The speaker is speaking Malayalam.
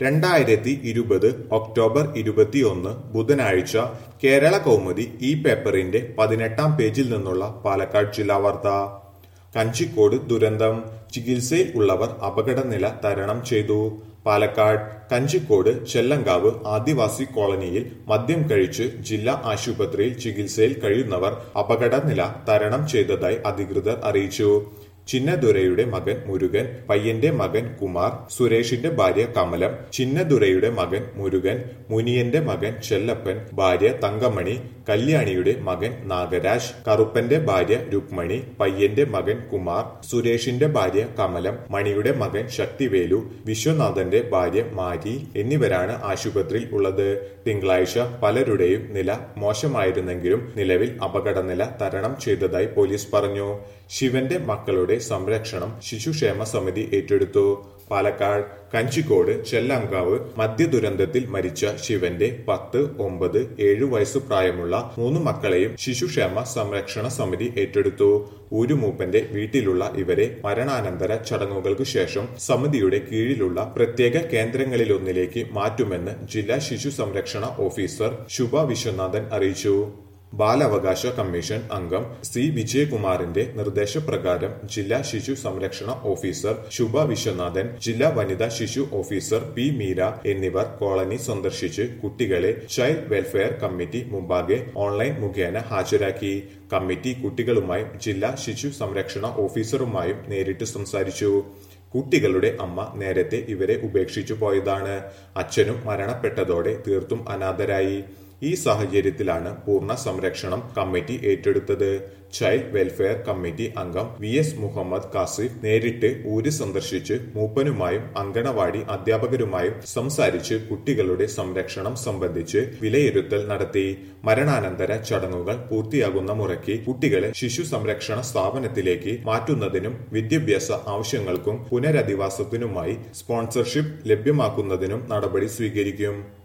2020 ഒക്ടോബർ 21 ബുധനാഴ്ച കേരള കൗമുദി ഈ പേപ്പറിന്റെ 18-ാം പേജിൽ നിന്നുള്ള പാലക്കാട് ജില്ലാ വാർത്ത. കഞ്ചിക്കോട് ദുരന്തം, ചികിത്സയിൽ ഉള്ളവർ അപകടനില തരണം ചെയ്തു. പാലക്കാട് കഞ്ചിക്കോട് ചെല്ലങ്കാവ് ആദിവാസി കോളനിയിൽ മദ്യം കഴിച്ച് ജില്ലാ ആശുപത്രിയിൽ ചികിത്സയിൽ കഴിയുന്നവർ അപകടനില തരണം ചെയ്തതായി അധികൃതർ അറിയിച്ചു. ചിന്നദുരൈയുടെ മകൻ മുരുകൻ, പയ്യന്റെ മകൻ കുമാർ, സുരേഷിന്റെ ഭാര്യ കമലം, ചിന്നദുരൈയുടെ മകൻ മുരുകൻ, മുനിയന്റെ മകൻ ചെല്ലപ്പൻ, ഭാര്യ തങ്കമണി, കല്യാണിയുടെ മകൻ നാഗരാജ്, കറുപ്പന്റെ ഭാര്യ രുക്മണി, പയ്യന്റെ മകൻ കുമാർ, സുരേഷിന്റെ ഭാര്യ കമലം, മണിയുടെ മകൻ ശക്തിവേലു, വിശ്വനാഥന്റെ ഭാര്യ മാരി എന്നിവരാണ് ആശുപത്രിയിൽ ഉള്ളത്. തിങ്കളാഴ്ച പലരുടെയും നില മോശമായിരുന്നെങ്കിലും നിലവിൽ അപകടനില തരണം ചെയ്തതായി പോലീസ് പറഞ്ഞു. ശിവന്റെ മക്കളുടെ സംരക്ഷണം ശിശുക്ഷേമ സമിതി ഏറ്റെടുത്തു. പാലക്കാട് കഞ്ചിക്കോട് ചെല്ലങ്കാവ് മദ്യദുരന്തത്തിൽ മരിച്ച ശിവന്റെ 10, 9, 7 വയസ്സു പ്രായമുള്ള 3 മക്കളെയും ശിശുക്ഷേമ സംരക്ഷണ സമിതി ഏറ്റെടുത്തു. ഊരുമൂപ്പന്റെ വീട്ടിലുള്ള ഇവരെ മരണാനന്തര ചടങ്ങുകൾക്കു ശേഷം സമിതിയുടെ കീഴിലുള്ള പ്രത്യേക കേന്ദ്രങ്ങളിലൊന്നിലേക്ക് മാറ്റുമെന്ന് ജില്ലാ ശിശു സംരക്ഷണ ഓഫീസർ ശുഭ വിശ്വനാഥൻ അറിയിച്ചു. ബാലാവകാശ കമ്മീഷൻ അംഗം സി വിജയകുമാറിന്റെ നിർദ്ദേശപ്രകാരം ജില്ലാ ശിശു സംരക്ഷണ ഓഫീസർ ശുഭ വിശ്വനാഥൻ, ജില്ലാ വനിതാ ശിശു ഓഫീസർ പി മീര എന്നിവർ കോളനി സന്ദർശിച്ച് കുട്ടികളെ ചൈൽഡ് വെൽഫെയർ കമ്മിറ്റി മുമ്പാകെ ഓൺലൈൻ മുഖേന ഹാജരാക്കി. കമ്മിറ്റി കുട്ടികളുമായും ജില്ലാ ശിശു സംരക്ഷണ ഓഫീസറുമായും നേരിട്ട് സംസാരിച്ചു. കുട്ടികളുടെ അമ്മ നേരത്തെ ഇവരെ ഉപേക്ഷിച്ചു പോയതാണ്. അച്ഛനും മരണപ്പെട്ടതോടെ തീർത്തും അനാഥരായി. ഈ സാഹചര്യത്തിലാണ് പൂർണ്ണ സംരക്ഷണം കമ്മിറ്റി ഏറ്റെടുത്തത്. ചൈൽഡ് വെൽഫെയർ കമ്മിറ്റി അംഗം വി എസ് മുഹമ്മദ് കാസിഫ് നേരിട്ട് ഊര് സന്ദർശിച്ച് മൂപ്പനുമായും അങ്കണവാടി അധ്യാപകരുമായും സംസാരിച്ച് കുട്ടികളുടെ സംരക്ഷണം സംബന്ധിച്ച് വിലയിരുത്തൽ നടത്തി. മരണാനന്തര ചടങ്ങുകൾ പൂർത്തിയാകുന്ന മുറയ്ക്ക് കുട്ടികളെ ശിശു സംരക്ഷണ സ്ഥാപനത്തിലേക്ക് മാറ്റുന്നതിനും വിദ്യാഭ്യാസ ആവശ്യങ്ങൾക്കും പുനരധിവാസത്തിനുമായി സ്പോൺസർഷിപ്പ് ലഭ്യമാക്കുന്നതിനും നടപടി സ്വീകരിക്കും.